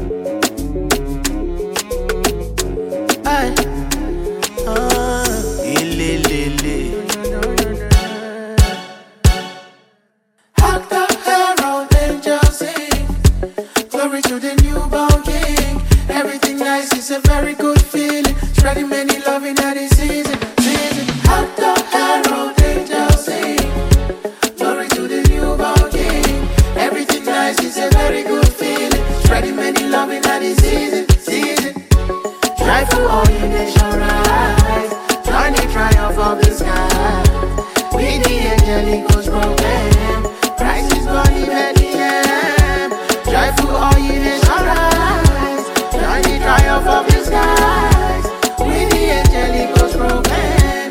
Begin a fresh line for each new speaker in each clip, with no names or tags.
Aye. Ilelele. Hark the herald angels sing. Glory to the newborn king. Everything nice is a very good feeling. Spreading many love in the season. Hark the herald angels sing. Glory to the newborn king. Everything nice is a very good feeling. Spreading many love in the season. Try for all you nation rise. Join the triumph of the sky. With the angelic host proclaim. Christ is born in Bethlehem. Try for all you nation rise. Join the triumph of the skies. With the angelic host proclaim.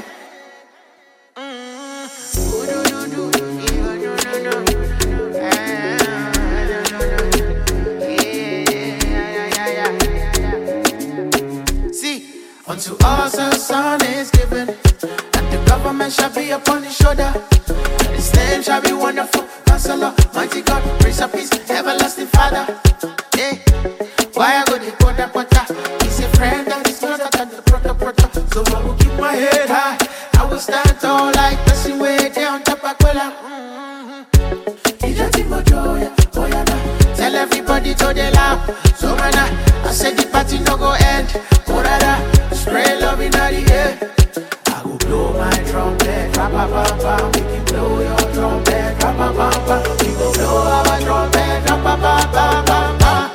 Unto us a son is given, and the government shall be upon his shoulder. And his name shall be Wonderful Counselor, Mighty God, Prince of Peace, Everlasting Father. Hey, why I go the quarter? He's a friend that is closer than the proto. So I will keep my head high. I will stand tall like the way down Tapaquela. Tell everybody to the loud. So man, I said the party no go end. Spray love in the air. I go blow my trumpet, ra-pa-pa-pa. We can blow your trumpet, ra-pa-pa-pa. We go blow our trumpet, ra-pa-pa-pa-pa-pa.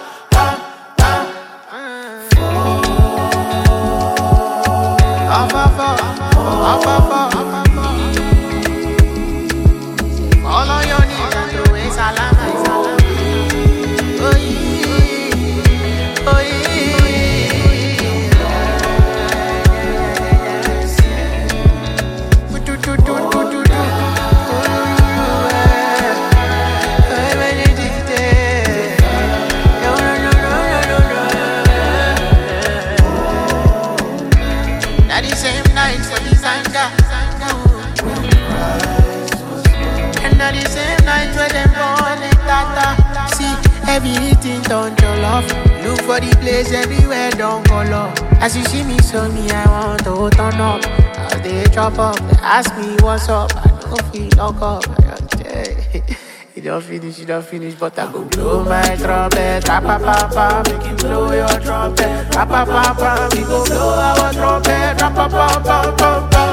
All on your knees and throw a salam. Oh yeah, oh yeah. Everything done your love. Look for the place everywhere, don't go low. As you see me, so me, I want to turn up. As they chop up, they ask me what's up. I don't feel lock up. You don't finish, but I go blow my trumpet. Ra-pa-pa-pa, make you blow your trumpet. Ra-pa-pa-pa, we go blow our trumpet. Ra-pa-pa-pa-pa-pa.